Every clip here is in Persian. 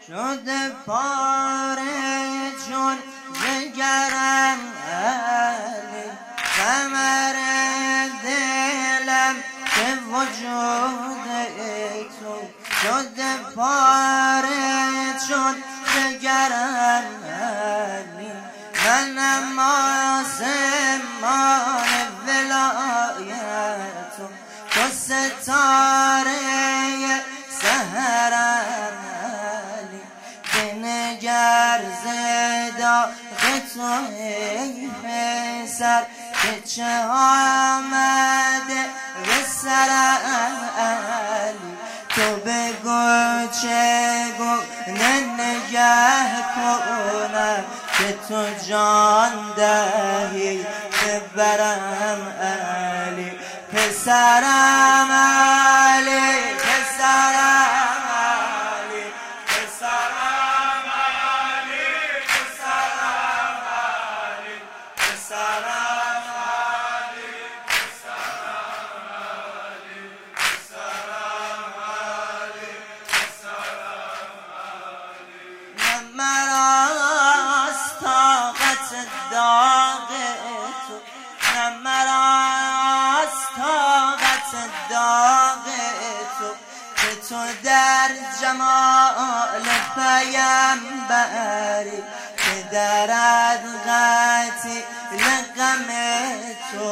شده پاره چون جگرم علی ثمر دلم که وجود تو شده پاره چون جگرم علی منم آسمان ولایت تو ستاره سحرم علی بنگر ز داغ تو ای پسر که چه آمده به سرم علی تو بگو چگونه نگه کنم که تو جان دهی ببرم علی پسرم علی پسرم علی پسرم علی پسرم علی پسرم علی پسرم علی پسرم علی پسرم علی نمراست طاقت داغ تو نمراست طاقت داغ تو که تو در جمال پیمبری که درد قتیل غم تو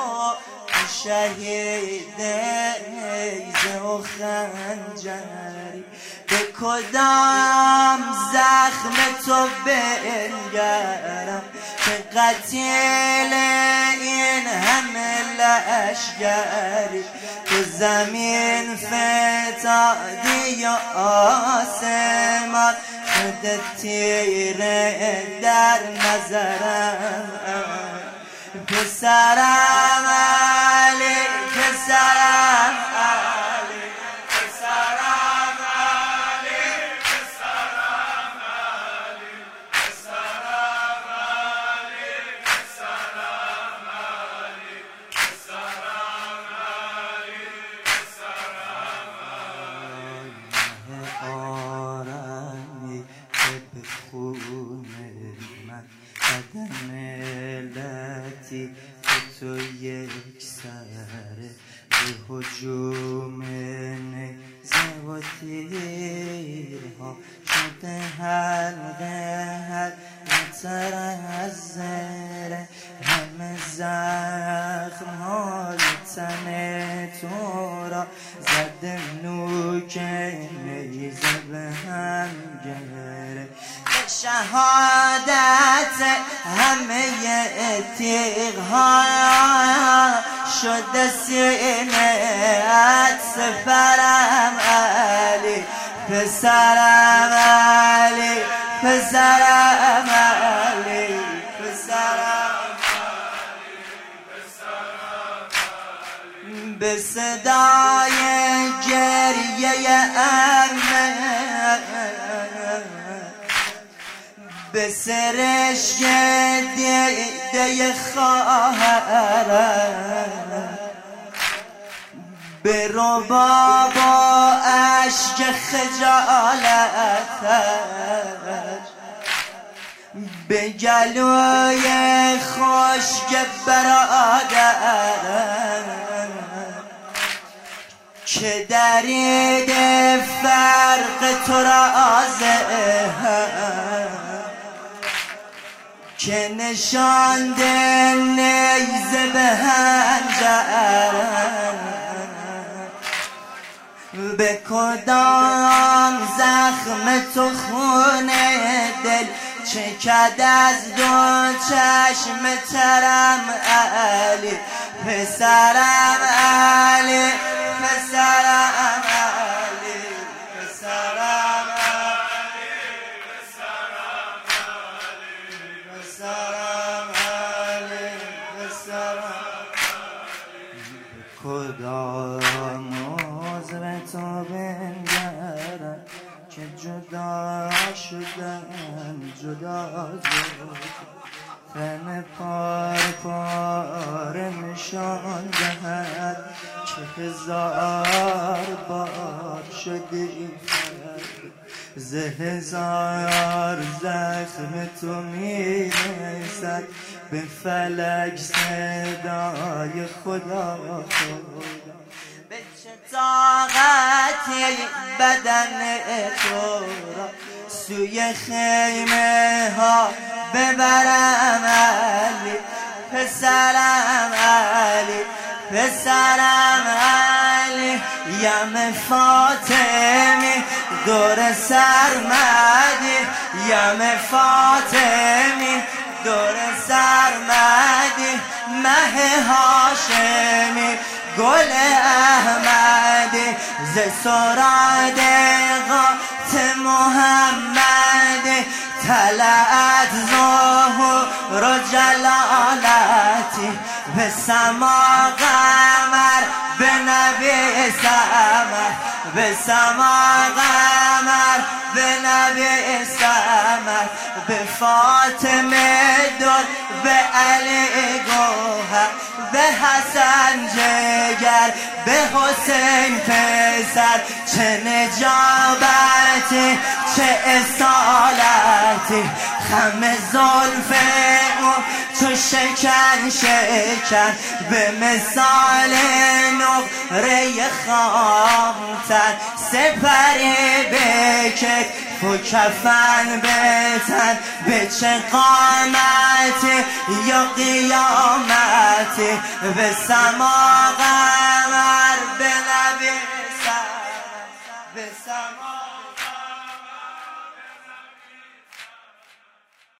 شهید نیزه و خنجری به کدام زخم تو بنگرم که قتیل این همه لشگری تو زمین فتادی و آسمان شده تیره در نظرم پسرم علی پسرم علی پسرم علی پسرم علی پسرم علی پسرم علی پسرم علی پسرم علی آرمی که به خون من بدن ملتی که تو یک سره به هجوم نیزه و تیرها شده حلقه حلقه از زره همه زخم های تن تو را زده نوک نیزه به هم گره به شهادت همه تیغ ها شده سینه ات سپرم علی پسرم علی پسرم علی پسرم به صدای گریه عمه به سرشک دیده خواهرم به رباب و اشک خجالتش به گلوی خشک برادرم که درید فرق تو را که نشانده نیزه به هنجرم به کدام زخم تو خون دل چکد از دو چشم ترم علی پسرم علی پسرم علی پسرم علی پسرم علی پسرم علی پسرم کدام عذر تو بنگرم که جدا شدن جدا تن پار پار نشان دهد که هزار بار شده این فرد ز هزار زخم تو میرسد به فلک صدای خدا به چه طاقتی بدن تو را سوی خیمه ها ببرم علی پسرم علی پسرم علی یم فاطمی دور سرمدی یم فاطمی دور سرمدی مه هاشمی گل احمدی ز سرادقات محمدی طلعت ظهور و جلالتی به سما قمر به نبی سمر به سما قمر به نبی سمر به فاطمه دل به علی گوهر به حسن جگر به حسین پسر چه نجابتی چه اصالتی خم زلف او چو شکن شکن به مثال نقره خامتن سپری بکت و کفن بتن به چه قامتی یا قیامتی به سما قمر